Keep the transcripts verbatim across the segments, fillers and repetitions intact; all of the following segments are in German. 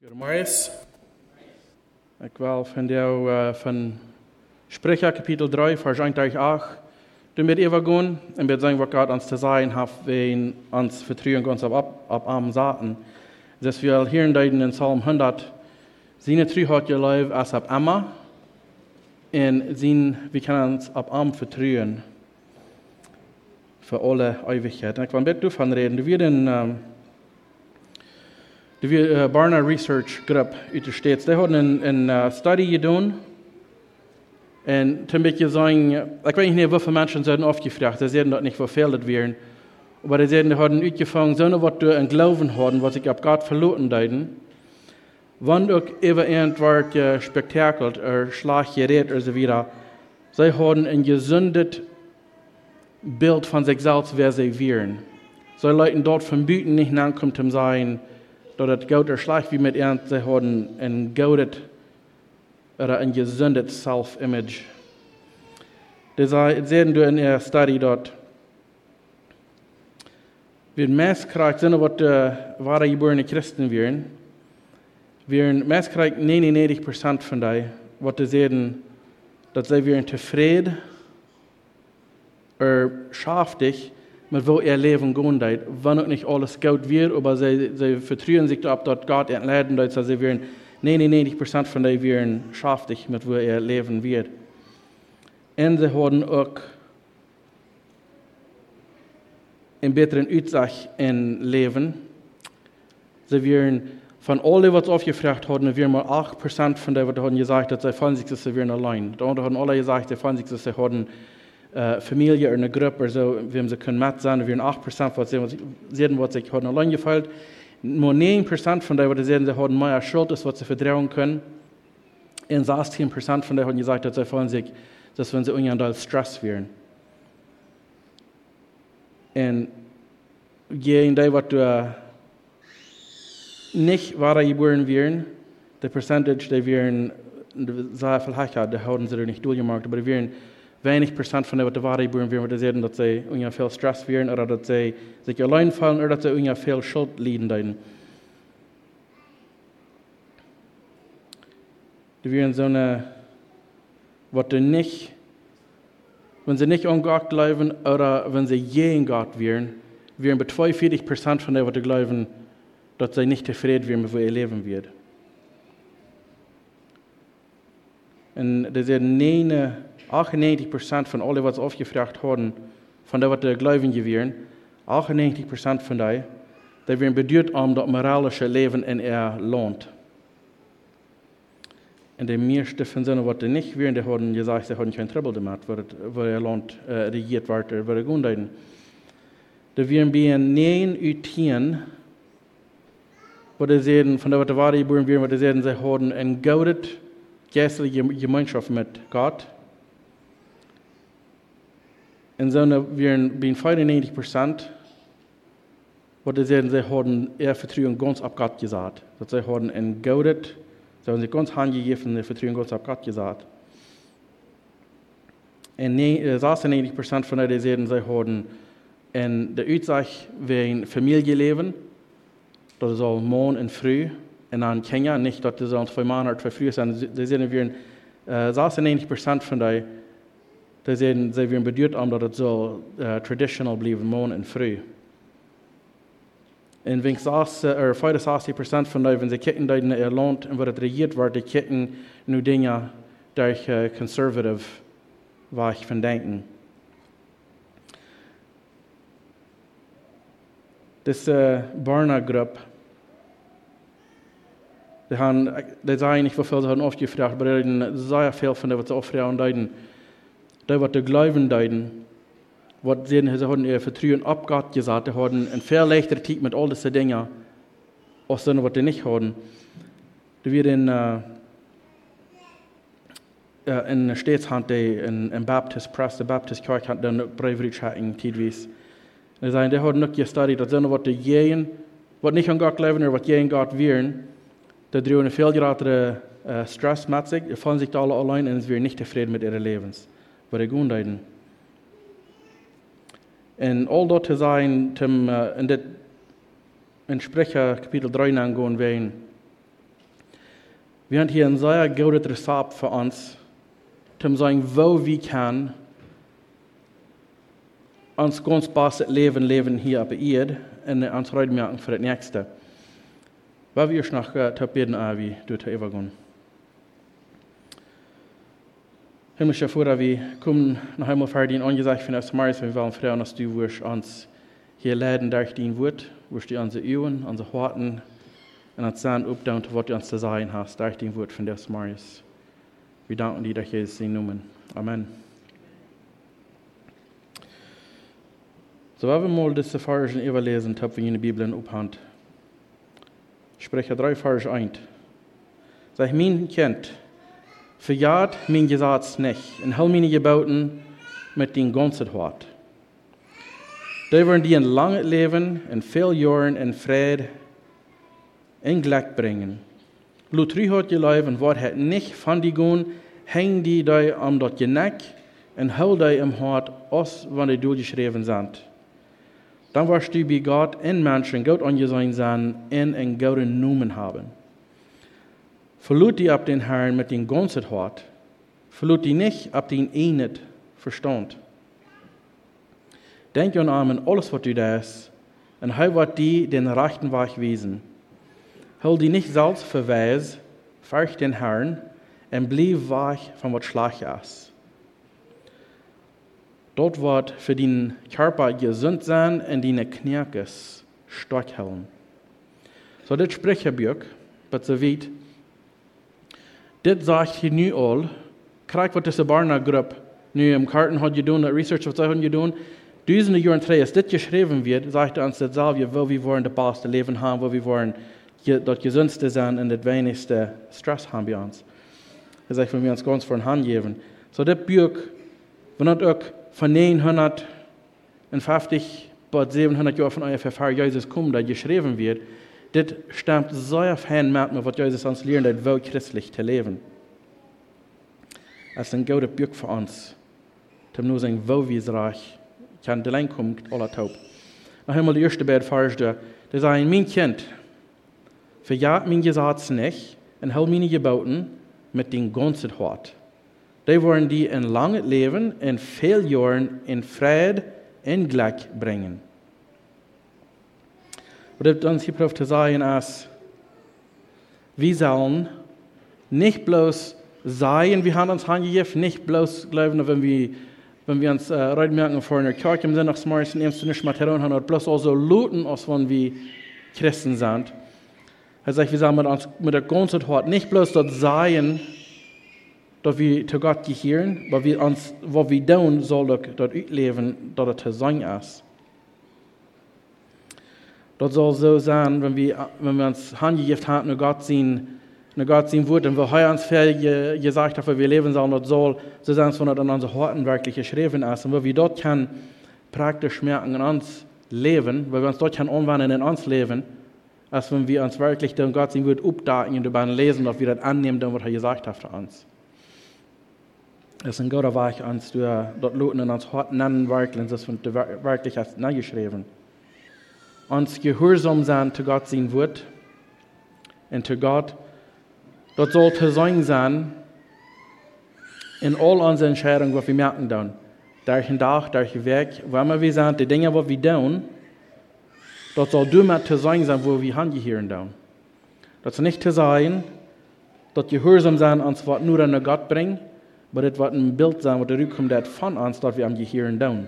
Goedemorgen. Ik wil van jou uh, van Sprecher kapitel drie, vers één tot acht. Du mit übergehen und wir sagen, was Gott uns zu sagen hat, wenn uns vertrauen uns auf, auf armen Sachen. Das wir hier in Psalm hundert, seine Treu hat ihr Leben als auf Emma und sehen, wir können uns auf arm vertrauen für alle Ewigkeit. Und ich will ein bisschen davon reden. Du wirst in um, de uh, Barna Research Group uit de States, die hadden een, een uh, studie gedaan. En toen ben je zeggen, ik weet niet hoeveel mensen zijn afgevraagd, ze zeiden dat niet vervelend werden. Maar ze zeiden, die hadden uitgevangen, zonder wat du een geloven hadden, wat ik op God verloren deiden. Wanneer ook even eind werd je spektakeld, er slag gereed, en zo wieder. Zij hadden een gezondet beeld van zichzelf, wer ze waren. Zij leuten dort van buiten niet aankomt om zijn, dat het goud er slag wie met eind, zij hadden een goudet, oder ein gesundes Self-Image. Das sehen wir in der Studie dort. Wir meestkrijgt zijn wat de ware geborene Christen wären. Wir meestkrijgt negenennegentig procent van die, wat ze zeggen, dat zij wären tevreden, er schaftig, mit wo ihr Leben gehen deit, wann auch nicht alles gut wird, aber sie, sie vertrauen sich darauf, dass Gott entladen deit, dass sie wären negenennegentig procent van die wären schaftig, mit wo ihr Leben wird. Und sie haben auch einen besseren Aussicht in Leben. Sie wären von allen, was aufgefragt haben, wären mal acht procent von denen, die haben gesagt, dass sie fühlen sich, dass sie wären allein. Da haben alle gesagt, sie fühlen sich, dass sie haben uh, Familie oder eine Gruppe oder so, wem sie können mit sein, wären acht procent, was sie sehen, was sich haben allein gefällt. Nur neun procent von denen, die sagen, sie haben mehr Schuld, als was sie vertrauen können. Und sechzehn procent von denen haben gesagt, dass sie fühlen sich, dass wenn sie irgendwann Stress wären. Und gegen die, was du nicht wahre geboren wären, der Percentage, die wären sehr viel höher, die haben sie nicht durchgemacht, aber die wären wenig Prozent von denen, die wahre geboren wären, die sagen, dass sie irgendwie viel Stress wären oder dass sie sich allein fallen oder dass sie irgendwie viel Schuld leiden leiden. Die wären so eine, was sie nicht, wenn sie nicht an Gott glauben oder wenn sie gegen Gott wären, wären bei zweiundvierzig Prozent von denen, die glauben, dass sie nicht zufrieden wären, mit wo ihr Leben wird. Und die sagen, achtundneunzig Prozent von allen, was aufgefragt haben, von denen, was die Glauben gewähren, achtundneunzig Prozent von denen, die werden bedeutet um das moralische Leben in ihr Land. Und die meisten von denen, was die nicht wären, die haben gesagt, sie haben kein Trouble damit, wo ihr Land äh, regiert wird, wo ihr Grundeiden. Die werden bei neun und zehn, wo die sagen, von denen, was die Ware geboren werden, wo die sagen, sie haben eine gute geistliche Gemeinschaft mit Gott. Und so wären bei fünfundneunzig Prozent, wo die sagen, sie haben ihr Vertrauen ganz auf Gott gesagt. Dass sie haben ein gutes, sie haben sich ganz hingegeben, ihr Vertrauen ganz auf Gott gesagt. Und sechsundneunzig Prozent von denen sagen, sie haben in der Aussicht wie ein Familienleben, das ist auch Mann und Frau, und dann Kinder, nicht, dass das zwei Männer oder zwei Frauen sind. Sie sagen, wir äh, sechsundneunzig Prozent von denen, die sagen, sie werden bedeutet, um, dass es so uh, traditional bleiben, Mann und Frau. Und wenn fünfundsechzig Prozent von denen, wenn sie kicken in ihr Land und wird regiert wird, die kicken nur Dinge durch uh, conservative Weg von Denken. Das uh, Barna-Gruppe, die haben, die sagen nicht, wie viel sie haben aufgefragt, aber die haben sehr viel von dem, was sie aufgefragt haben. Die, was die Glauben deuten, was sie haben ihr Vertrauen ab Gott gesagt, die haben ein viel leichterer Zeit mit all diesen Dingen, als die, was die nicht haben. Die werden uh, uh, in der Staatshand, in der Baptist Press, der Baptist Kirche hat dann Breivritsch hatten, teilweise. Die sagen, die haben nicht gestudiert, dass sie, was die gehen, was nicht an Gott glauben, oder was gegen Gott wären, die drehen viel größeren uh, Stress mit sich, die fühlen sich alle allein und sie werden nicht zufrieden mit ihren Lebens. Bei der Grundeiden. Und all dort zu sein, zum, uh, in, det, in Sprecher Kapitel drei angehen werden, Wir haben hier ein sehr gutes Rezept für uns, um zu sagen, wo wir können, uns ganz bestes Leben leben hier auf der Erde und uns Freude machen für das Nächste. Weil wir noch zu beten, wie du zu übergehen. Himmlischer Vater, wir kommen noch einmal vor dir angesagt von uns Maris, wir wollen fragen, dass du uns hier leiden durch dein Wort, wirst du unsere Augen, unsere Worte und uns Sand aufdauen, was du uns zu sagen hast, durch dein Wort von uns Maris. Wir danken dir durch Jesus in Namen. Amen. So, wenn wir mal diese Verse überlesen, haben wir in der Bibel in Hand. Sprecher drei, Vers eins. Sag, mein Kind, verjagt mein Gesetz nicht, und hol meine Geboten mit den ganzen Hort. Da werden die ein langes Leben, in viel Jahren, in Frieden, in Glück bringen. Lutri hat gelebt und Wort hat nicht von die gehen, häng die da am dort Geneck und hol die im Hort, aus, wann die durchgeschrieben sind. Dann wirst du bei Gott in Menschen Gott angesehen sein und einen guten Namen haben. Verlut die ab den Herrn mit den ganzen Hort. Verlut die nicht ab den einen Verstand. Denk an an alles, was du da ist, und hol wird die den rechten Weg wiesen. Hol die nicht selbst verweis, fürcht den Herrn, und blieb weg von was schlecht ist. Dort wird für den Körper gesund sein und deine Kniekes stark halten. So, das Sprecherbuch, was so weit, das sagt hier nu all, kriegt was diese Barna-Gruppe nu im Karten hat getan, das Research, was sie haben getan, Duizenden Jahre drei, als das geschrieben wird, sagt er uns dasselbe, wo wir wollen das beste Leben haben, wo wir wollen das gesundeste sein und das wenigste Stress haben bei uns. Das ist, wenn wir uns ganz von Hand geben. So, das Buch, wenn das auch von neunhundertfünfzig bis siebenhundert Jahren von ungefähr Jesus kommt, da geschrieben wird, das stammt sehr fein mit, was Jesus uns lernt, das wohl christlich zu leben. Es ist ein gutes Buch für uns, um nur zu sagen, wo wir es reich kann, die Lein kommt, aller taub. Noch einmal die erste beiden Verse da. Da sagen, mein Kind, verjagt mein Gesetz nicht und hält meine Geboten mit dem ganzen Hort. Die wollen die ein langes Leben, in viel Jahren, in Frieden, in Glück bringen. Und das uns hier zu sagen ist, wir sollen nicht bloß sagen, wir haben uns angegeben, nicht bloß glauben, wenn wir, wenn wir uns äh, reinmerken vor einer Kirche im Sinne nach Smarts, nimmst du nicht mal heran, sondern bloß also looten, als wenn wir Christen sind. Er sagt, wir sollen mit uns, mit der ganzen Hort nicht bloß dort sagen, dass wir zu Gott gehören, aber wir uns, was wir tun, soll dort ausleben, dass es zu sein ist. Das soll so sein, wenn wir, wenn wir uns hingegeben haben, nur Gott sein, nur Gott sein Wort, und wir heute uns viel gesagt haben, wir leben sollen, das soll so sein, wenn es an unseren Horten wirklich geschrieben ist, und wo wir dort kann praktisch merken in uns leben, weil wir uns dort kann anwenden in uns leben, als wenn wir uns wirklich dem Gott sein Wort updaten und dabei lesen, dass wir das annehmen, was er gesagt hat für uns. Es ist ein guter Weg, uns dort Leuten in uns Hort nennen, wirklich, das wird wirklich als geschrieben. Uns gehorsam sein zu Gott sein Wort und zu Gott, dort soll zu sein sein in all unseren Entscheidungen, was wir merken dann. Durch den Tag, durch den Weg, wo immer wir sind, die Dinge, was wir tun, dort soll du mit zu sein sein, wo wir hingehören dann. Das soll nicht zu sein, dort gehorsam sein, uns was nur an Gott bringen, aber das wird ein Bild sein, was zurückkommt von uns, dass wir am Gehirn tun.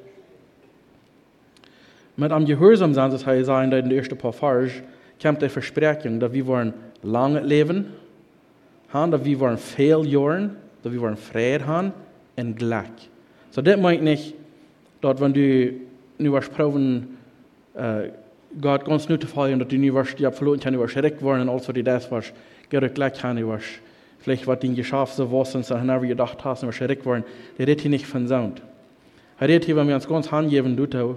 Mit am Gehorsam sein, das heißt in den ersten paar Versen, kommt die Versprechung, dass wir wollen lange leben haben, dass wir wollen viele Jahre, dass wir wollen Frieden haben und Glück. So, das meint nicht, dass wenn du nur proben, äh, Gott ganz nötig fallen, dass du nicht was, die verloren kann, was schreck worden, und also die das was, Gott Glück kann, was vielleicht was dein geschafft so was und so haben wir gedacht hast, was schreck worden, der redet hier nicht von Sound. Er redet hier, wenn wir uns ganz hingeben, du tau.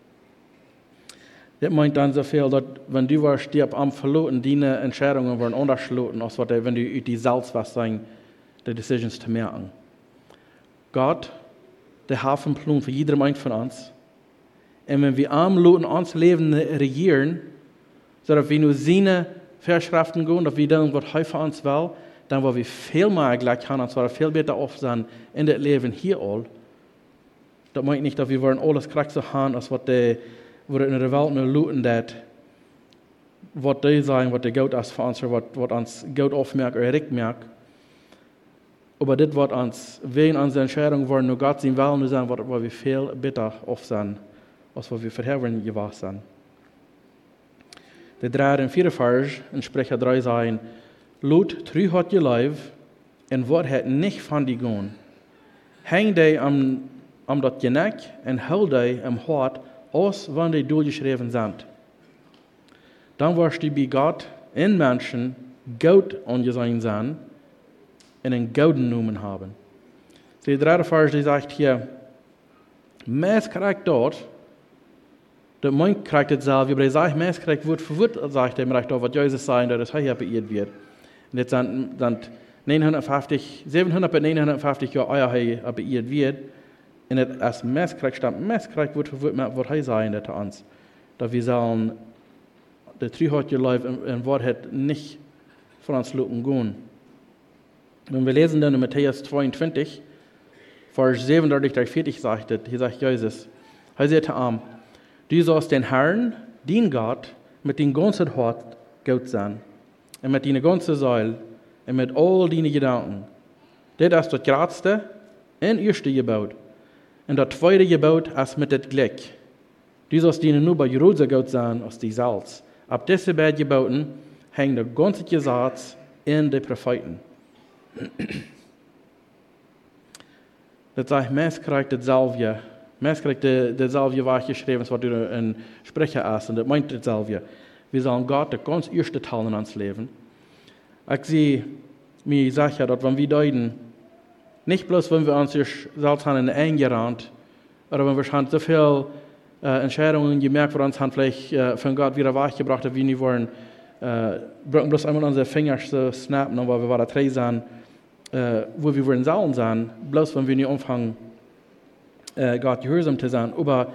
Das meint dann so viel, dass wenn du was stirbst am verloren, deine Entscheidungen werden anders verloren, als wenn du die selbst was sagen, die Decisions zu merken. Gott, der hat einen Plan für jeden Mensch von uns. Und wenn wir am Loten uns Leben regieren, so dass wir nur seine Verschriften gehen, dass wir dann, was heute für uns will, dann wo wir viel mehr gleich haben, und zwar viel besser auf sein in das Leben hier all. Das meint nicht, dass wir wollen alles kriegen so haben, als was die, wo in der Welt nur looten, das, was die sagen, was der Gott ist für uns, was, was uns Gott aufmerkt oder Rick merkt. Aber das, was uns wegen unserer Entscheidung wollen, nur Gott sein Willen sein, was wir viel besser auf sein, als was wir vorher gewesen sind. Der drei und vier Vers in Sprecher drei sagen, Lut, trü hat je Leib, en wat het nicht van die gaan. Hang die am, am dat je nek, en hou die am hart, als wanneer die doorgeschreven zijn. Dan wirst du bij Gott in Menschen Goud angesehen sein, en een gouden noemen haben. Der dritte Vers, die sagt hier, Mens krijgt dort, der Mann kriegt es selber, aber er sagt, Mens kriegt Wort für Wort, sagt er, recht auf, was Jesus sagt, dass er hier beirrt wird. Und jetzt sind, sind neunhundertfünfzig, siebenhundert bis neunhundertfünfzig Jahre Eier hier beirrt wird. Und das als Mens kriegt, stammt Mens kriegt Wort für Wort, was er sagt zu uns. Dass wir sagen, der Trühhäutje läuft und Wort hat nicht von uns lupen gehen. Wenn wir lesen dann in Matthäus zweiundzwanzig, Vers siebenunddreißig bis vierzig sagt es, hier sagt Jesus, er sagt zu ihm, du sollst den Herrn, den Gott, mit dem ganzen Hart Gott sein. Und mit deiner ganzen Seele. Und mit all deinen Gedanken. Das ist das größte und erste Gebot. Und das zweite Gebot ist mit dem Glück. Du sollst deine nur bei Jerusalem Gott sein, als die Salz. Ab diesen beiden Geboten hängt der ganze Gesetz in den Propheten. Das sagt, Mensch kriegt das Salvia. Mensch kriegt das Salvia, was geschrieben ist, was du in Sprecher hast. Und das meint das Salvia. Wir sollen Gott das ganz erste Teil in uns Leben. Ich sehe, mir sage ja, dass wenn wir deuten, nicht bloß wenn wir uns selbst haben in eingerannt, oder wenn wir schon so viele äh, Entscheidungen gemerkt von uns haben, vielleicht äh, von Gott wieder wachgebracht, dass wir nicht wollen, äh, bloß einmal unsere Finger so snappen, weil wir da drei sind, äh, wo wir wollen sollen sein, bloß wenn wir nicht anfangen, äh, Gott gehorsam zu sein. Aber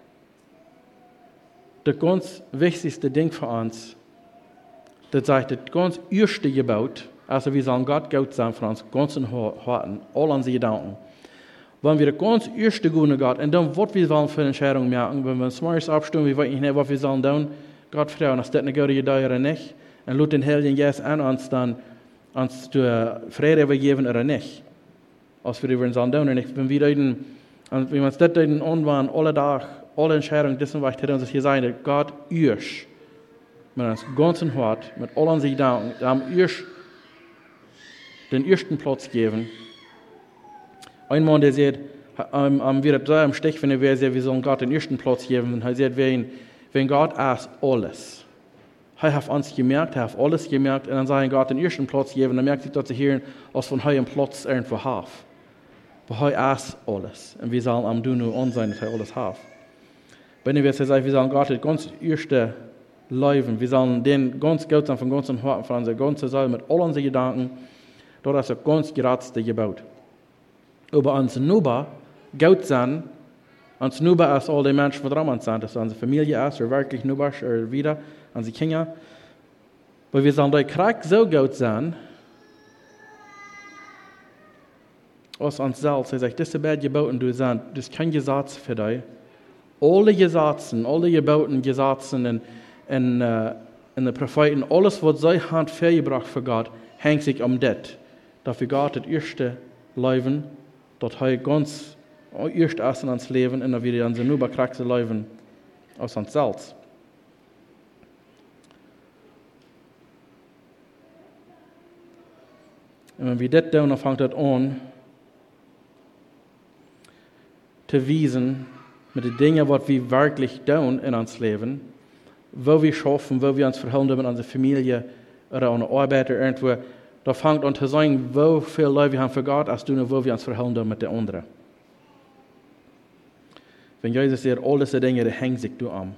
das ganz wichtigste Ding für uns, das sagt, das ganz erste Gebot, also wir sollen Gott Gott sein von uns ganzen Herzen, all unsere Gedanken. Wenn wir das ganz erste gute Gott, und dann, was wir sollen für Entscheidungen machen, wenn wir uns morgens abstimmen, wir wissen nicht, was wir sollen tun, Gott fragen, ist das eine gute Idee oder nicht? Und laut den Heiligen Geist an uns dann, uns die Friede übergeben oder nicht. Als wir das sollen tun oder nicht. Wenn wir dann, wenn wir uns das dann anwenden, alle Tage, alle Entscheidungen, das sind, was ich uns hier sagen, Gott erst, mit uns ganzen Hart, mit all unseren Gedanken, haben erst den ersten Platz geben. Ein Mann, der sagt, um, um, wir haben am Stich, wenn er sagt, wir sollen Gott den ersten Platz geben, und er sagt, wenn, wenn Gott ist alles. Er hat uns gemerkt, er hat alles gemerkt, und dann sagt Gott den ersten Platz geben, dann merkt sich, dass er hier, als von heute einen Platz irgendwo hat. Aber er ist alles. Und wir sollen am Dunu an sein, dass er alles hat. Wenn wir sagen, wir sollen Gott das ganz erste Leben, wir sollen den ganz Gott sein, von ganzem Herzen, von unserer ganzen Seele, mit all unseren Gedanken, das ist das ganz geradste Gebot. Aber uns Nuba, Gott sein, uns Nuba ist all die Menschen, die dran sind, dass unsere Familie ist, oder wirklich Nuba ist, oder wieder, unsere Kinder. Aber wir sollen da Krieg so Gott sein, als uns selbst. Er sagt, diese beiden Geboten, du sagst, das ist kein Gesetz für dich. Alle Gesetze, alle Geboten, Gesetze in, in, uh, in den Propheten, alles, was sie haben vorgebracht für Gott, hängt sich um das. Dafür Gott das erste Leben, das er ganz erst erst in uns Leben, und dann wieder unser nur bekriegte Leben aus uns selbst. Und wenn wir das tun, dann fängt das an, zu wiesen, mit den Dingen, was wir wirklich tun in uns Leben, wo wir schaffen, wo wir uns verhalten mit unserer Familie oder einer Arbeit oder irgendwo, da fängt an zu sagen, wo viel Leute wir haben für Gott, als du, wo wir uns verhalten mit den anderen. Wenn Jesus sagt, all diese Dinge, die hängen sich du an.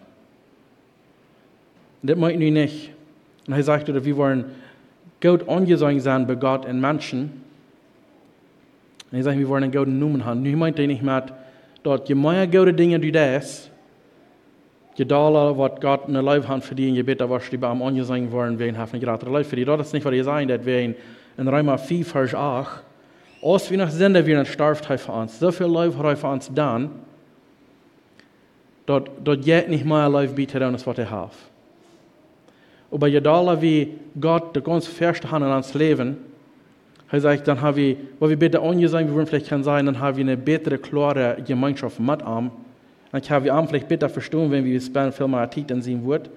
Das meint er nicht. Und er sagt, dass wir wollen gut angesehen sein bei Gott und Menschen. Und er sagt, wir wollen einen guten Namen haben. Nun meint er nicht mit, dass je mehr gute Dinge du das, Gedala, was Gott in der Leib hat für die, je bitte, was die beim angesehen worden, wen haben gerade Leib für die. Das ist nicht, was ihr sagen, dass wir in Römer vier, Vers acht, als wir noch sind, wir nicht starft für uns. So viel Leib hat er für uns dann, dort, dort geht nicht mehr Leib bietet, als was er hat. Und bei Gedala, wie Gott der ganz Feste hat in uns Leben, er sagt, dann haben wir, wo wir bitte angesehen, wir würden vielleicht kann sein, dann haben wir eine bessere, klare Gemeinschaft mit ihm. Dann können wir ihm vielleicht besser verstehen, wenn wir spannend viel mehr Zeit sehen wird.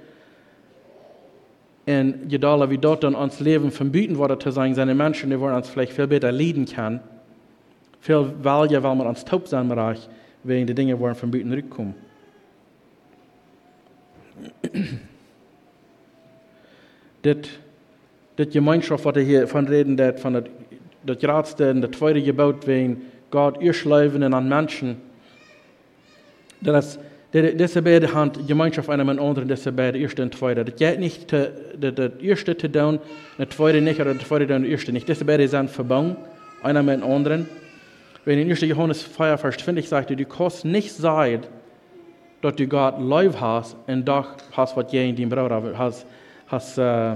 Und Gedala, wie dort dann uns Leben verbieten wurde, zu sein, seine Menschen, die wollen uns vielleicht viel besser leiden können. Viel Value, weil wir uns taub sein Bereich, wenn die Dinge wollen verbieten rückkommen. Das Die Gemeinschaft, was wir hier von reden, das von das Gradste und das zweite gebaut werden, Gott ihr Leben an Menschen. Das ist beide Hand Gemeinschaft einer mit anderen, das ist beide erste und zweite. Das geht nicht, das, das erste zu tun, das zweite nicht, oder das zweite tun, das erste nicht. Das beide sind verbunden, einer mit dem anderen. Wenn in ersten Johannes vier, Vers zwanzig sagt, du kannst nicht sagen, dass du Gott lieb hast und doch hast, was je in deinem Bruder hast, hast, äh,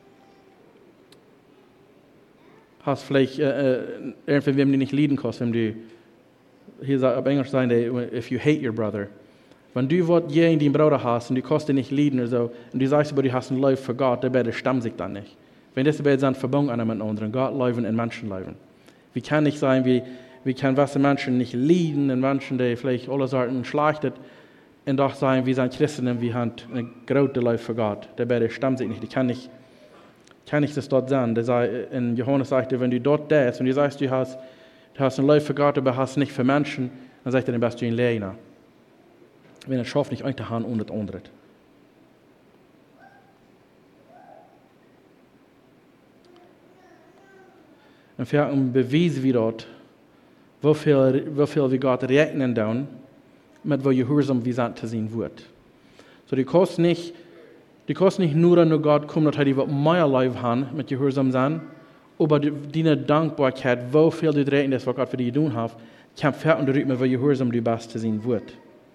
hast vielleicht äh, irgendwie, wenn du nicht lieben kannst, wenn du, hier sagt auf Englisch sagen, if you hate your brother. Wenn du was je in deinem Bruder hast und du kannst ihn nicht lieben oder so, und du sagst, aber du hast ein Leben für Gott, der beide stammt sich dann nicht. Wenn das beide sind verbunden einer mit dem anderen, Gott leben und Menschen leben. Wie kann nicht sein, wie, wie kann was Menschen nicht lieben und Menschen, die vielleicht alle Sorten schlachtet, und doch sagen, wir sind Christen und wir haben eine große Leben für Gott, der beide stammt sich nicht. Die kann nicht kann ich das dort sagen. In Johannes sagte, wenn du dort bist und du sagst, du hast, du hast ein Leben für Gott, aber hast nicht für Menschen, dann sagt er, dann bist du ein Lehner. Wenn er schafft, nicht eine Hand und das andere. Und für ein Beweis wie dort, wie viel, wie viel wir Gott rechnen dann, mit wo Gehorsam wie sind zu sehen wird. So, du kannst nicht Du kannst nicht nur an Gott kommen, dass er die mehr Leben haben, mit Gehorsam sein, aber deine Dankbarkeit, wo viel du drehen ist, was Gott für dich tun hat, kann fern und mit wo Gehorsam du bist zu sehen wird.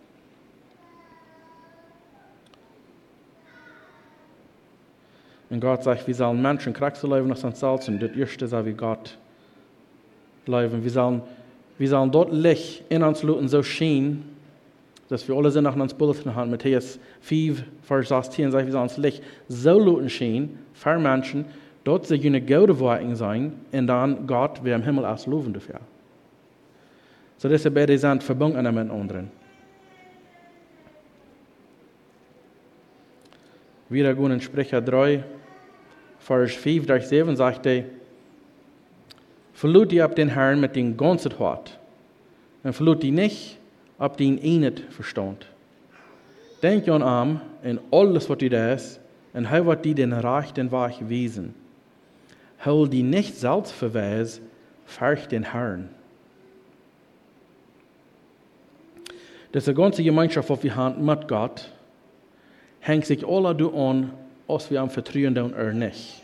Und Gott sagt, wir sollen Menschen Charakter leben nach seinem Salz, und das erste sagt, wie Gott leben. Wir sollen, wir sollen dort Licht in uns lassen, so schien, dass wir alle sind nach uns Bulletin haben. Matthäus vier, Vers achtzehn sagt, wir sollen uns Licht so lassen schien, für Menschen, dort sie eine gute Worte sein, und dann Gott, wir im Himmel als loben dafür. So dass beide sind verbunden mit anderen. Wieder gehen in Sprecher drei, Vers fünf durch sieben sagt er, verlut die ab den Herrn mit dem ganzen Hort, und verlut die nicht, ob die ihn nicht verstand. Denk an ihm in alles, was du da ist, und er wird dir den rechten Weg wiesen. Hol die nicht selbst verweis, fürcht den Herrn. Das ist eine ganze Gemeinschaft, die wir haben mit Gott, hängt sich alle an, als wir am Vertrauen tun oder nicht.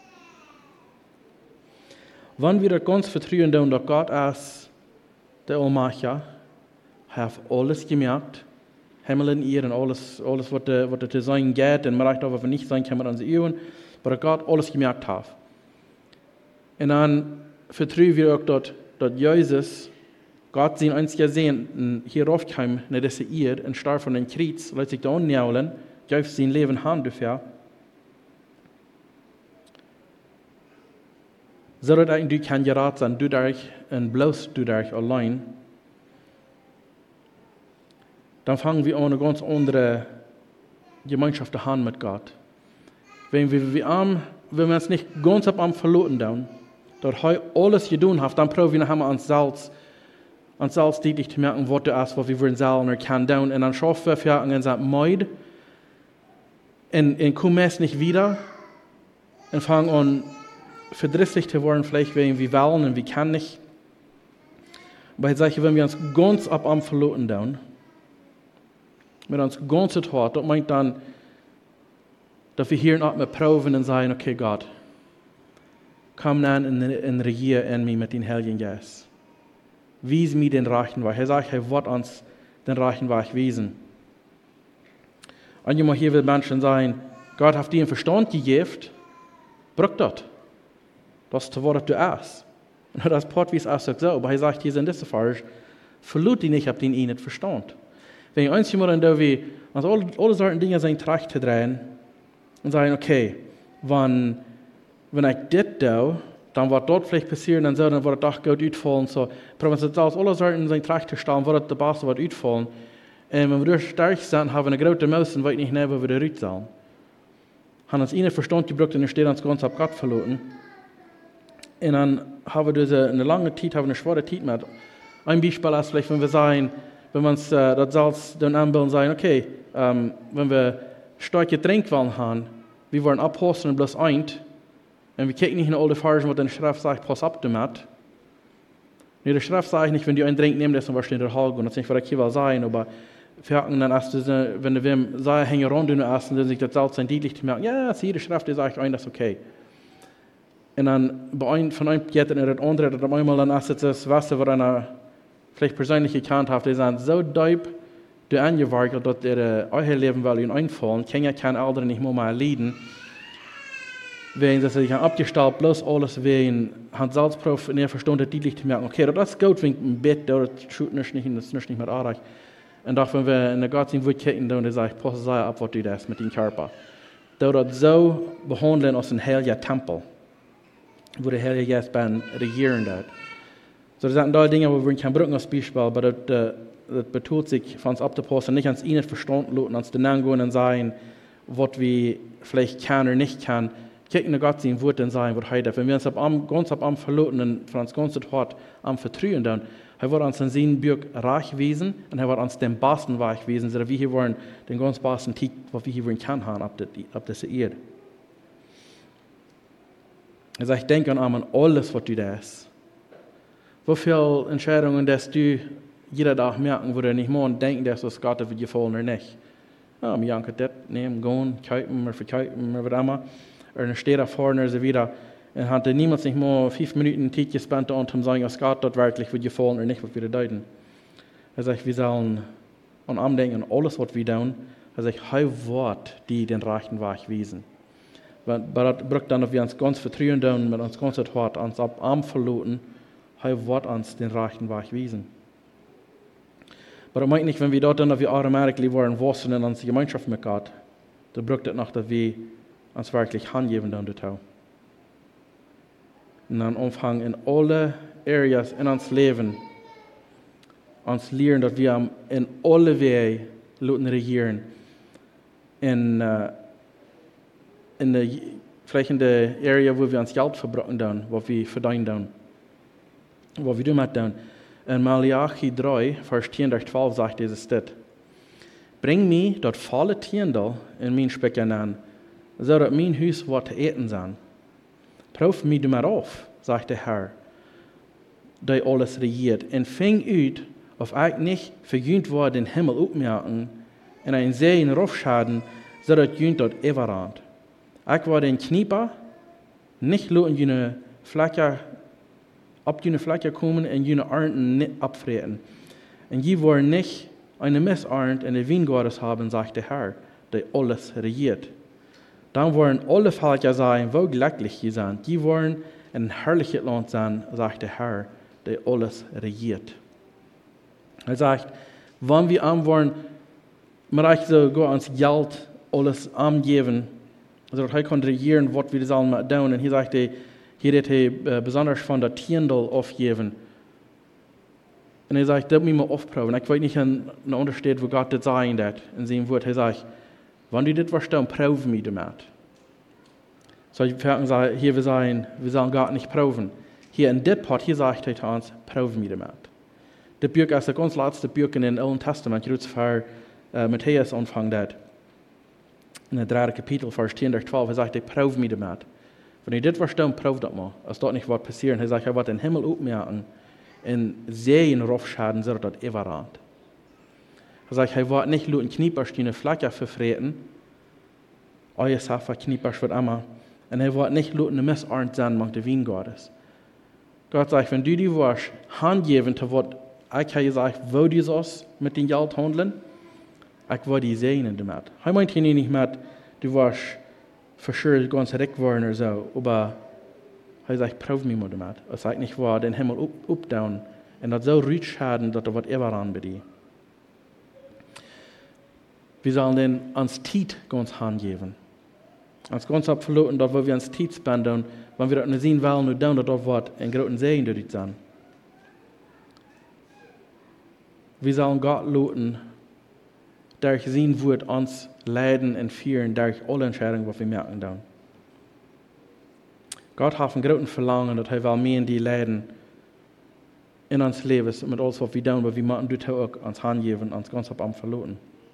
Wenn wir das ganz Vertrauen tun, dass Gott ist, der Allmacher, hat alles gemerkt, Himmel und Erde, alles, alles was er zu sein geht, und man reicht auch, was wir nicht sein können, an sie Ehren, aber Gott alles gemerkt hat. Und dann vertrauen wir auch, dass, dass Jesus, Gott sein einziger Sehen, hier raufkam, in dieser Erde, und starb von den Kreuz, lässt sich da annählen, gab sein Leben Hand dafür. So dass eigentlich du kein Gerät sein, du durch, und bloß du durch allein. Dann fangen wir an, eine ganz andere Gemeinschaft zu haben mit Gott. Wenn wir, wir, am, wenn wir uns nicht ganz ab am verloren tun, dass er alles getan hat, dann probieren wir uns selbst, uns selbst deutlich zu merken, was du ist, was wir wollen sollen oder kann tun. Und dann schaffen wir für uns Meid und, und kommen es nicht wieder und fangen an, verdrießlich zu werden, vielleicht wenn wir wollen und wir können nicht. Aber ich sage, wenn wir uns ganz ab am verloren tun, mit uns ganz hart, das meint dann, dass wir hier noch mehr proben und sagen, okay Gott, komm dann und regier in mich mit den Heiligen Geist. Wies mir den rechten Weg. Er sagt, er wird uns den rechten Weg wiesen. Manchmal hier will Menschen sagen, Gott hat dir einen Verstand gegeben, brauch das. Das ist, was du hast. Und das Port, wie es auch so, aber er sagt, hier sind diese falsch, verlut die nicht, habt ihn nicht Verstand. Wenn ich eins jemand da wie, also alle, alle solchen Dinge sind recht zu drehen und sagen, okay, wenn, wenn ich das tue, dann wird dort vielleicht passieren, dann soll dann wird das gut uitfallen, so. Aber wenn es alle solchen sind recht zu stellen, wird der Beste wird uitfallen. Und wenn wir stark sind, haben wir eine große Maus und weiß nicht mehr, wo wir da raus sollen. Haben uns ihnen Verstand gebraucht und stehen uns ganz ab Gott verloren. Und dann haben wir diese, eine lange Zeit, haben wir eine schwere Zeit mit. Ein Beispiel ist vielleicht, wenn wir sagen, wenn wir uns äh, das Salz dann anbilden und sagen, okay, ähm, wenn wir starke Trinkwasser haben, wir wollen abhosten und bloß eint, und wir kicken nicht in alle Farben, was der Schrift sagt, pass ab damit. Nee, der Schrift sagt nicht, wenn du einen Trink nimmst, das ist wahrscheinlich der Hall, und das ist nicht, was ich hier will sagen, aber wir hatten dann erst, wenn du wem sei, hängen rund in der ersten, dann sich das Salz sein deutlich zu merken, ja, das ist jede Schrift, die sagt, ein, das ist okay. Und dann bei einem von einem geht in das andere, dann einmal dann erst das Wasser, was einer vielleicht persönlich gekannt hat, die sind so deep, du angeworkelt, dass ihre euer Leben will ihnen einfallen, Kinder kann Eltern nicht mehr mal leiden, wenn sie sich abgestellt, bloß alles wegen, hat Salzprof in der Verstunde deutlich zu merken, okay, das ist gut, wenn ich ein Bett, das tut nicht, das ist nicht mehr arg. Und doch, wenn wir in der Gott sind, wo ich kicken, dann sage ich, pass sei ab, was du das mit dem Körper. Da das so behandeln als ein heiliger Tempel, wo der Heilige Geist ben regieren wird. So, das sind da Dinge, wo wir nicht brauchen als Beispiel, aber das, das, das betont sich von uns abzupassen, nicht ans ihnen verstanden lassen, ans den angehen und sagen, was wir vielleicht kann oder nicht kann. Kicken in Gott sein Wort dann sagen, was heute. Wenn wir uns ab am, ganz ab am verloten und von uns ganz hart am vertrauen, dann er wird uns in seinen Bürg reich wesen und er wird uns den besten Weg wesen, so dass wir hier wollen, den ganz besten Tieg, was wir hier wollen kann haben, ab, ab dieser Erde. Also ich denke an alles, was du das. Wie viele Entscheidungen, dass du jeder Tag merken, wo du nicht morgen denken, dass das Gott wird gefallen oder nicht. Ja, wir janken das, nehmen, gehen, kaufen oder verkaufen oder was immer. Oder dann steht da vorne und so wieder. Und hat niemand nicht mal fünf Minuten Zeit gespannt, um zu sagen, dass Gott dort wirklich wird gefallen oder nicht, was wir da deuten. Er sagt, wir sollen an Andenken an alles, was wir tun. Er sagt, hei Wort, die den rechten Weg wiesen. Aber das braucht dann, dass wir uns ganz vertrauen tun, mit uns ganz hart uns ab Arm verloten, hei Wort uns den rechten Weg wiesen. Aber das meint nicht, wenn wir dort dann, dass wir automatisch wollen, wassen in unsere Gemeinschaft mit Gott, dann braucht das noch, dass wir uns wirklich handgeben dann dazu. Und dann anfangen in alle Areas in uns Leben, uns lernen, dass wir in alle Wege regieren. In, uh, in der, vielleicht in der Area, wo wir uns Geld verbrauchen tun, wo wir verdienen tun, wo wir damit tun. In Malachi drei, Vers zehn durch zwölf sagt dieses Stück: Bring mir dort volle Tiendel in mein Specken an, so dass mein Haus wird zu eten sein. Proef mir du mal auf, sagt der Herr, der alles regiert, und fing ut, auf ich nicht vergünt war, den Himmel aufmerken, und ein See in Raufschaden, so dass jünt dort everand. Ich war den Knieper, nicht lo in jene Fläche, ab jene Fläche kommen und jene Arnten nicht abfreten. Und je wollen nicht eine Missarnt in der Wien Gottes haben, sagt der Herr, der alles regiert. Dann wollen alle Völker sein, wo glücklich sie sind. Die wollen ein herrliches Land sein, sagt der Herr, der alles regiert. Er sagt, wenn wir am wollen, mir so go ans Geld alles angeben, also er kann regieren, was wir sollen mit tun. Und hier sagt er, hier hat er besonders von der Tiendel aufgeben. Und er sagt, das muss man aufproben. Ich weiß nicht, an einer Untersteht, wo Gott das sagen hat, in seinem Wort. Er sagt, wenn du das verstehst, probe mich damit. So, ich sagen, hier wir sagen, wir sollen Gott nicht proben. Hier in dem Part, hier sagt er zu uns, probe mich damit. Das Buch ist das ganz letzte Buch in dem Alten Testament, jetzt für äh, Matthäus anfangen hat. In der dritten Kapitel, Vers zehn durch zwölf, er sagt, er probe mich damit. Wenn ihr das versteht, probe das mal. Es dort nicht was passieren. Er sagt, er wird den Himmel aufmerken und sehen raufschaden, so dass er überrannt. Er sagt, er wird nicht nur in Knieperst die eine Flagge verfreten, euer Safa Knieperst wird immer, und er wird nicht nur eine Missart sein, macht der Wien Gottes. Gott sagt, wenn du die willst, handgeben, zu was ich habe gesagt, wo du sollst mit dem Geld handeln, ich war die Sehnen damit. Er meint hier nicht mit, du warst verschürt ganz recht geworden oder so, aber er sagt, prüf mich mal damit. Er sagt nicht, war den Himmel up, up down und das so ruhig schaden, dass er was immer an bei dir. Wir sollen den ans Tiet ganz hingeben. Ans ganz absolut, dass wir ans Tiet spenden, wenn wir das nicht sehen wollen, und dann, dass das was ein großen Segen durch sein. Wir sollen Gott loten, durch sein Wort uns leiden und führen, durch alle Entscheidungen, die wir merken. Dann. Gott hat einen großen Verlangen, dass er will mehr in die Leiden in uns Leben, mit alles, was wir tun, aber wir machen das auch ans Handgeben, ans ganz am Verloten.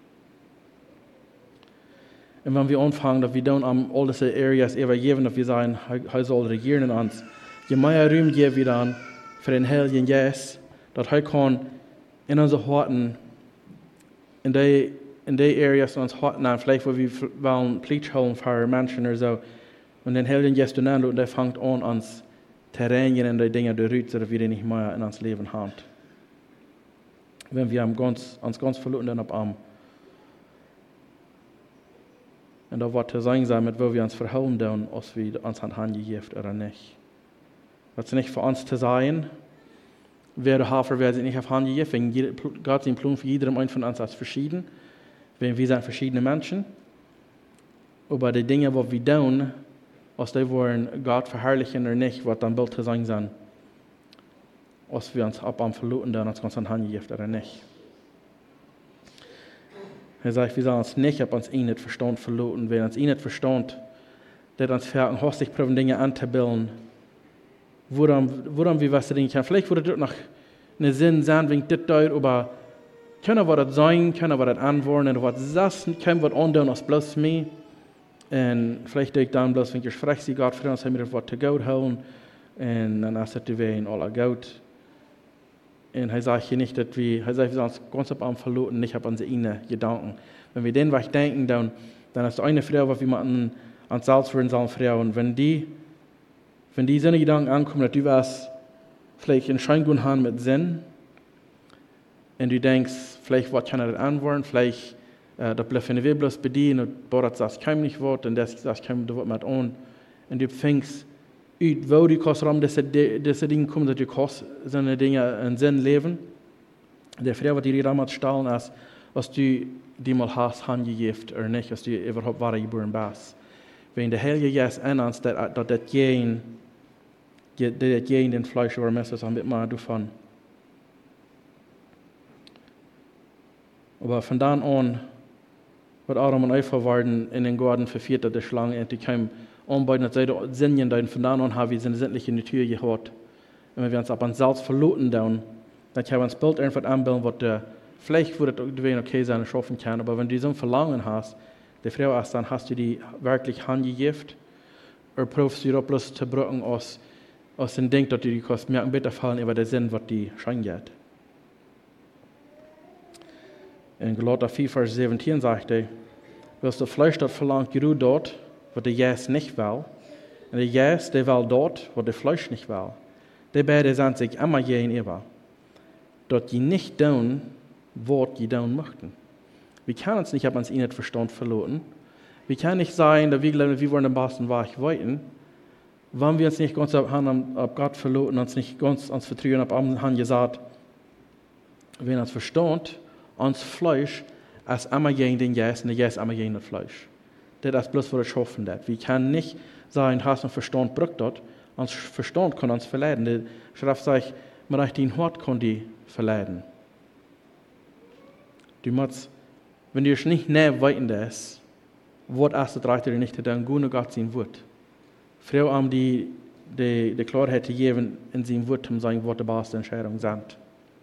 Und wenn wir anfangen, dass wir dann an all diese Areas übergeben, dass wir sagen, er soll regieren in uns, je mehr Raum geben wir dann für den Heiligen Geist, dass er kann in unseren Horten, in die, in die Areas in uns Horten an, vielleicht wo wir wollen Pflicht holen für Menschen oder so, und den Heiligen Geist dann und der fängt an, uns Terrain und die Dinge durch, sodass wir die nicht mehr in uns Leben haben. Wenn wir ganz, uns ganz verloren dann ab am und da wird zu sagen sein, mit wo wir uns verhalten, dann, ob wir uns an Hand gegeben oder nicht. Das ist nicht für uns zu sein, wer der Hafer, wer sich nicht auf Hand gegeben. Gott sein Plan für jedem einen von uns ist verschieden. Wir sind verschiedene Menschen. Aber die Dinge, die wir tun, ob die wollen Gott verherrlichen oder nicht, wird dann bald zu sagen sein, ob wir uns ab am Verloten, dann uns an Hand gegeben oder nicht. Er sagt, wir sollen uns nicht ab uns ihn nicht Verstand verloten. Wenn uns ihn nicht Verstand, der uns fährt, hostig prüfen, Dinge anzubilden, woran, woran wir was denken können. Vielleicht würde das noch einen Sinn sein, wenn das dort, aber können wir das sein, können wir das antworten, und was das, können wir das anderen als bloß mir. Und vielleicht denke ich dann bloß, wenn ich spreche, sie Gott für uns, haben wir das Wort zu Gott holen, und dann ist das in aller Gott. Und er sagt hier nicht, dass wir, er sagt, wir sollen uns ganz ab am verloten, nicht ab unsere eigenen Gedanken. Wenn wir den was denken, dann, dann ist eine Frau, was wir machen, ans Salz werden sollen, Frau. Und wenn die, wenn die Sinne Gedanken ankommen, dass du was vielleicht in Schein haben mit Sinn, und du denkst, vielleicht, was kann er das antworten, vielleicht, äh, da bleibt eine wir bloß bedienen, und Borat sagt, kein nicht Wort, und das sagt, kein Wort mit an. Und du fängst, uit wo die kost ram deze, deze dingen komen dat je kost zijn dingen een zin leven. De vraag wat hier aan stellen is, als du die mal hast handgegeven of niet, als du überhaupt waar geboren bent. Wenn de Heilige Geist in ons dat dat dat geen dat geen den Fleisch oder Messer ist, mit mal davon. Aber von dann an wird Adam und Eva waren in den Garten verführt, der Schlange, und die kam an beiden Seiten Sinnen, und von dann an haben wir sind sämtliche in die Tür gehört. Und wenn wir uns ab an Salz verloten, dann, dann können wir uns Bild einfach anbilden, was der, vielleicht würde es okay sein, schaffen kann, aber wenn du so ein Verlangen hast, die Frau ist, dann hast du die wirklich handgegeben, oder probst du doch bloß zu brücken aus, aus dem Ding, dass du die kannst merken, besser fallen über den Sinn, was die scheint geht. In Galater vier, Vers siebzehn sagt er, was der Fleisch dort verlangt, geruht dort, was der Geist nicht will. Und der Geist, der will dort, was der Fleisch nicht will. Die beiden sind sich immer gegenüber. Dort die nicht tun, was die tun möchten. Wir können uns nicht ab uns ihnen Verstand verloren. Wir können nicht sagen, dass wir glauben, wir wollen am besten Weg weiten, wenn wir uns nicht ganz ab, ab Gott verloren, uns nicht ganz uns vertrauen, ab haben gesagt, wenn uns Verstand, uns Fleisch, als immer gegen den Geist, und der Geist immer gegen das Fleisch. Das ist bloß, was ich hoffe. Wir können nicht sagen, hast du Verstand brückt dort, uns Verstand kann uns verleiten. Die Schrift sagt, man reicht den Hort kann die verleiten. Du musst, wenn du es nicht näher weiten lässt, was erst das reicht dir nicht, dann gut Gott sein Wort. Frau haben die, die, die Klarheit gegeben in seinem Wort, um sein Wort die beste Entscheidung sind.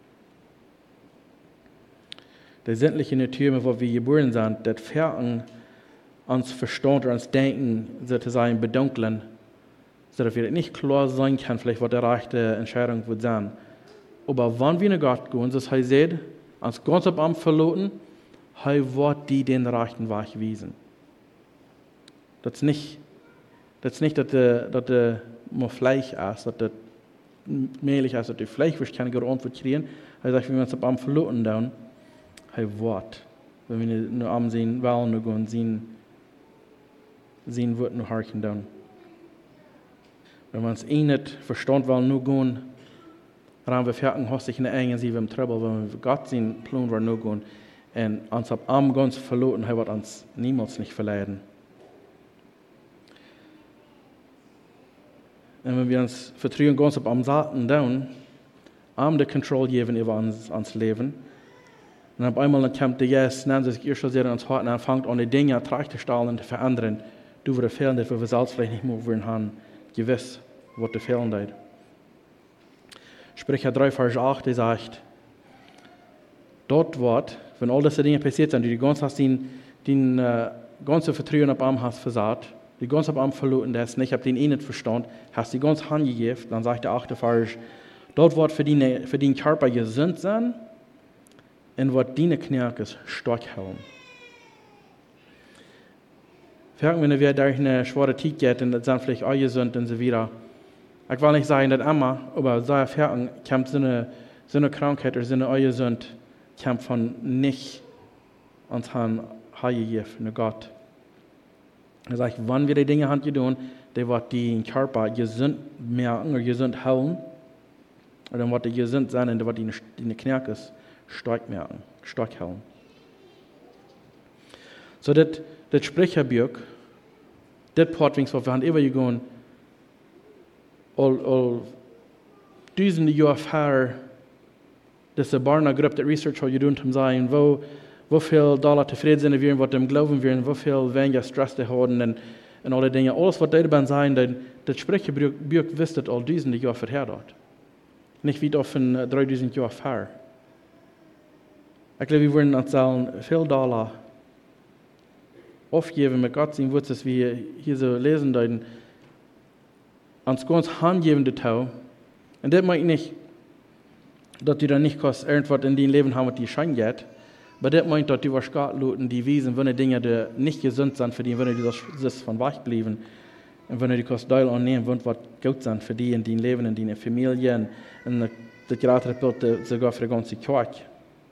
Die sämtlichen Natur, wo wir geboren sind, das Ferken, uns Verstand oder uns Denken sozusagen bedunkeln, sodass wir nicht klar sein können, vielleicht was die rechte Entscheidung wird sein. Aber wenn wir nach Gott gehen, das heißt, uns ganz ab am verloten, wird die den rechten Weg wiesen. Das ist nicht, das ist nicht, dass der, dass der Fleisch ist, dass der mehlig ist, dass der Fleisch, wir keine gute Antwort kriegen. Er sagt, wenn wir uns ab am verloten, dann, er wird, wenn wir nur am sehen, wollen nur gehen, sehen, sehen wird nur harken dann. Wenn wir uns eh nicht verstanden wollen, nur gehen, dann wir fertig, hast sich in der Enge, sie wir im Trouble, wenn wir Gott sehen, planen wir nur gehen, und uns ab am ganz verloren, er wird uns niemals nicht verleiden. Und wenn wir uns vertrauen, ganz ab am Satan down, am die Kontrolle geben über uns, uns Leben, und auf einmal dann kommt der Jesus, nennt sich ihr schon sehr ins Hart, und er fängt an die Dinge zurückzustellen und zu verändern, du wirst fehlen, dass wir selbst vielleicht nicht mehr würden haben, gewiss, was der fehlen wird. Sprecher drei, Vers acht, die sagt, dort wird, wenn all diese Dinge passiert sind, die du ganz hast, den, den uh, ganze Vertrauen auf ihm hast versagt, die ganz auf ihm verloren hast, nicht, hab den eh nicht verstanden, hast die ganz Hand gegeben, dann sagt der achte Vers, dort wird für den, für den Körper gesund sein, und wird deine Knirkes stark halten. Fragen, wenn wir durch eine schwere Zeit geht, und das sind vielleicht auch gesund und so weiter. Ich will nicht sagen, dass immer, aber so erfahren, kommt so eine, so eine Krankheit oder so eine Ungesund, kommt von nicht ans Hand heimgegeben, von Gott. Er sagt, wann wir die Dinge haben tun, die wird den Körper gesund merken oder gesund halten, und dann wird die gesund sein und dann wird die, die Knirkes stark merken, stark halten. So, das, das Sprecherbuch, das Part, was wir haben immer gegangen, all, all duizenden Jahre vorher, dass die Barna Gruppe, die Research, die tun, um sein, wo, wo viel Dollar zufrieden sind wir, was dem glauben wir, wo viel weniger Stress die haben und, und alle Dinge. Alles, was da dabei sein, das, das Sprecherbuch wisst all duizenden Jahre vorher dort. Nicht wie doch von dreitausend Jahren vorher. Ich glaube, wir würden erzählen, viel Dollar aufgeben mit Gott, sehen wird es, wie wir hier so lesen, dann ans ganz handgebende Tau. Und das meint nicht, dass die dann nicht kost irgendwas in dein Leben haben, was die Schein geht, aber das meint, dass die was Gott luten, die wiesen, wenn die Dinge, die nicht gesund sind für die, wenn die das von wach bleiben, und wenn die kost Teil annehmen, wenn was gut sind für die in dein Leben, in deine Familie, und das gerade Bild sogar für die ganze Kirche.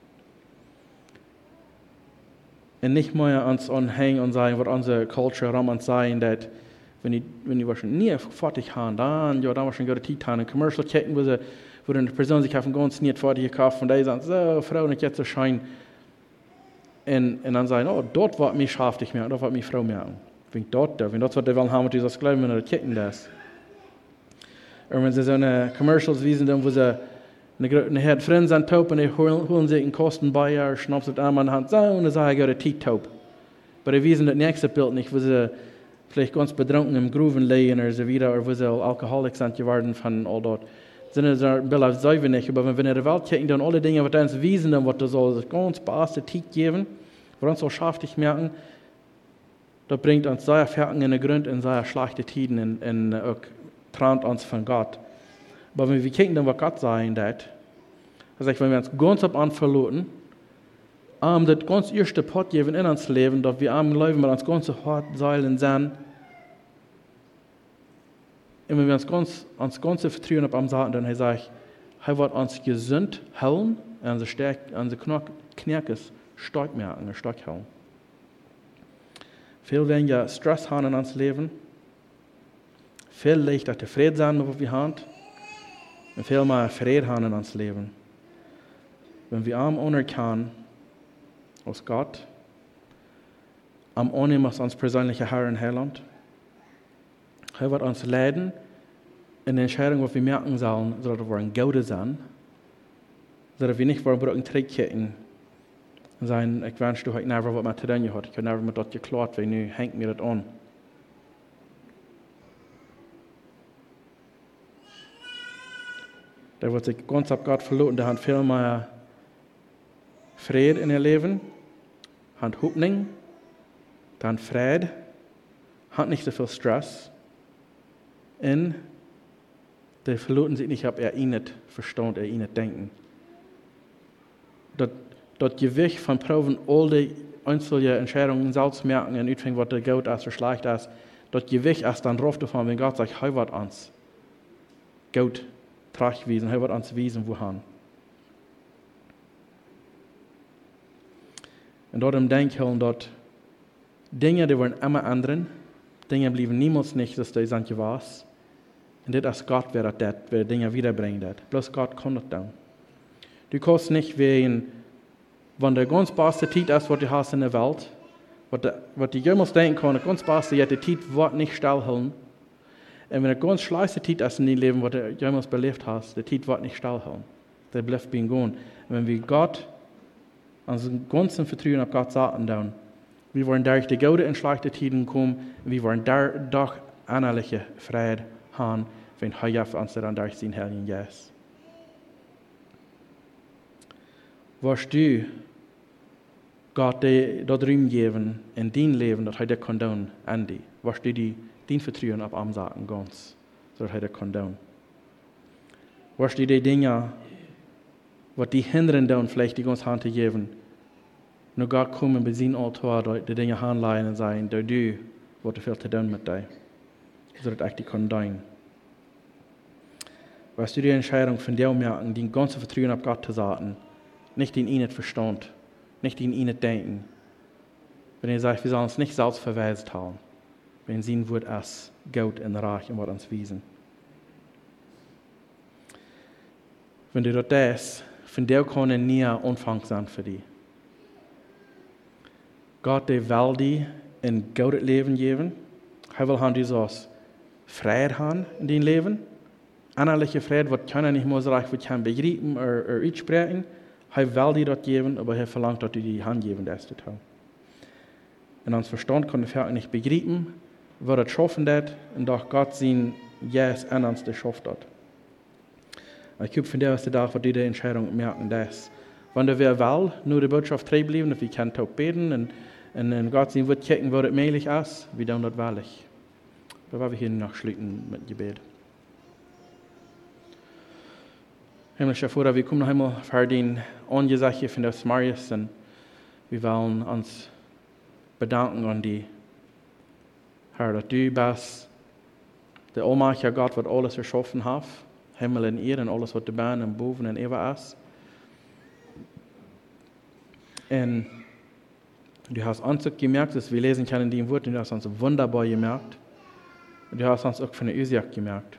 Und nicht mehr uns anhängen und sagen, was unsere Culture rum und sagen, dass, wenn die, wenn die schon nie fertig haben, dann, ja, dann war schon gute Zeit haben. In Commercial-Ketten, wo, sie, wo eine Person sich auf den ganz nicht fertig gekauft und die sagen, so, Frau, nicht jetzt so schein. Und, und dann sagen, oh, dort wird mich scharf nicht mehr, dort wird mich Frau mehr. Wenn dort, wenn das, was die wollen haben, mit dieses Glauben in der Ketten das. Und wenn sie so eine Commercials wiesen, dann, wo sie eine hat Freunde sind taub und die holen, holen sich in Kosten bei ihr, schnappen sie an die Hand, so, und dann sagen, ich gehe die taub. Aber die wiesen das nächste Bild nicht, wo sie vielleicht ganz betrunken im Gruven liegen oder so wieder, oder wo sie Alkoholik sind geworden von all dort. Sind sie ein Bild auf selber nicht, aber wenn wir in der Welt gucken, dann alle Dinge, was uns wiesen, dann wird das so ganz beaste Tiet geben, wo uns so scharftig merken, das bringt uns sehr Ferken in den Grund in sehr schlechte Tiden und, und auch trennt uns von Gott. Aber wenn wir gucken, dann was Gott sagen wird, also wenn wir uns ganz ab an verloren, um das ganz erste Part geben in uns Leben, dass wir am Leben mit uns ganz hart seilen sind, und wenn wir uns ganz, uns ganz vertrauen auf am Sachen, dann sagt er, er wird uns gesund halten, und unsere Stärke, unsere Knirkes stark merken, stark halten. Viel weniger Stress haben in uns Leben, viel leichter zufrieden sein mit was wir haben, und viel mehr Frieden haben in uns Leben. Wenn wir am anerkennen, aus Gott, am annehmen als uns persönlicher Herr und Heiland, er wird uns leiden in der Entscheidung, was wir merken sollen, sodass wir ein Gute sein, sodass wir nicht brauchen, zurückkehren und sagen, ich wünsche, du hast nicht was mit dir gehabt, ich habe nicht mit das geklaut, weil nu hängt mir das an. Da wird sich ganz ab Gott verloren, der hat viel mehr Friede in ihr Leben, hat Hoffnung, dann Friede, hat nicht so viel Stress, und die verloren sich nicht, ob er ihn nicht versteht, er ihn nicht denken. Das, das Gewicht von Proben, all die einzelnen Entscheidungen selbst merken und übrigens, was der gut ist oder schlecht ist, das Gewicht ist dann drauf davon, wenn Gott sagt, er wird uns gut trachtwiesen, er wird uns wiesen, wo haben. En daarom denk ik dat dingen die worden immer anderen, dingen blijven niemals niet zoals die zijn was. En dit is God wer dat, wer dingen wiederbringt dat. Bloß God kan dat doen. Du kannst nicht wegen, wenn der ganz beste Zeit ist, was du hast in der Welt, was du jemals denken kann, der ganz beste, ja, die Zeit wird nicht stillhalten. Und wenn der ganz schlechte Zeit ist in deinem Leben, was du jemals belebt hast, die Zeit wird nicht stillhalten. Der bleibt bien gehen. Und wenn wir Gott, unseren ganzen Vertrauen auf Gott sagen, dann, wir wollen durch die gute und schlechte Zeiten kommen, wir wollen doch innerliche Friede haben, wenn er uns dann durch sein Heiligen Geist. Was du Gott dat ruim geben in dein Leben, dass er das kann tun, Andy? Was du die, dein Vertrauen auf ihm sagen ganz, dass er das kann tun? Was du die Dinge, was die hindern tun, vielleicht die ganz Hand zu geben, nur Gott kommen bei seinem Altar, die Dinge handleihen und sagen, dass du, was du viel zu tun mit dir, so dass ich die kann tun. Was du die Entscheidung von dir merken, dein ganzes Vertrauen auf Gott zu sagen, nicht in ihnen Verstand, nicht in ihnen Denken. Wenn ihr sagt, wir sollen uns nicht selbst verweist haben, wenn sein Wort ist, Gott und Reich und was uns wiesen. Wenn du das, von dir kann nie Anfang sein für dich. Gott, der will dir ein gutes Leben geben. Er will haben du Freiheit haben in dein Leben. Innerliche Freiheit, was keiner nicht mehr so recht begreifen oder, oder aussprechen. Er will dir das geben, aber er verlangt, dass du die Hand geben das zu tun. Und uns Verstand kann er nicht begreifen, was er schaffen wird, und doch Gott sein Yes an uns das schafft hat. Ich glaube, von der ersten Tag, was diese Entscheidung merken, das. Wenn wir will, nur die Botschaft treu bleiben, dass wir können taub beten und, und, und Gott sein wird checken, was es möglich ist, wir tun das wahrlich. Da wollen wir hier noch schließen mit Gebet. Himmlischer Vater, wir kommen noch einmal für den Angesagt von der Marius und wir wollen uns bedanken an die Herr, dass du bist der allmächtige Gott, der alles erschaffen hat, Himmel und Erde und alles, was da und boven und ewig ist. Und du hast uns auch gemerkt, dass wir lesen können in dem Wort, und du hast uns wunderbar gemerkt. Und du hast uns auch von der Usiach gemerkt.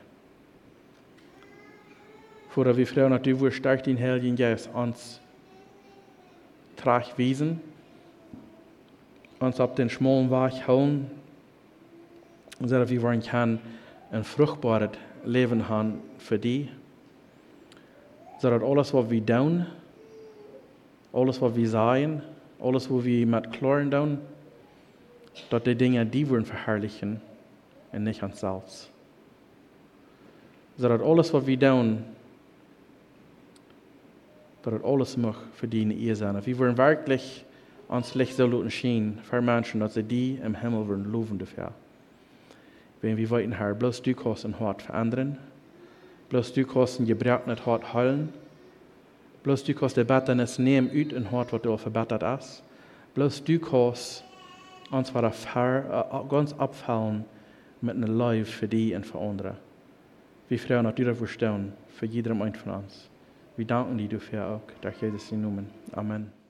Vater, wir freuen uns, dass du stark den Heiligen Geist uns trag wiesen, uns auf den schmalen Weg hauen, und so dass wir wollen können ein fruchtbares Leben haben für dich, so dass alles, was wir tun, alles, was wir sagen, alles, was wir mit Kloren tun, dass die Dinge, die wollen verherrlichen und nicht uns selbst. So dass alles, was wir tun, dass das alles mag für die in ihr sein. Wir wollen wirklich ans Licht so lassen scheinen für Menschen, dass sie die im Himmel wollen loben dafür. Wenn wir wollten, Herr, bloß du kannst ein Hort verändern, bloß du kannst ein gebrochenes Hort heilen, bloß du kannst die Betternis nehmen uit ein Hort, was du verbessert hast, bloß du kannst uns wieder äh, ganz abfallen mit einem Leben für die und für andere. Wir freuen uns, dass du dafür stehen, für jedem einen von uns. Wir danken dir dafür auch, durch Jesus in Namen. Amen.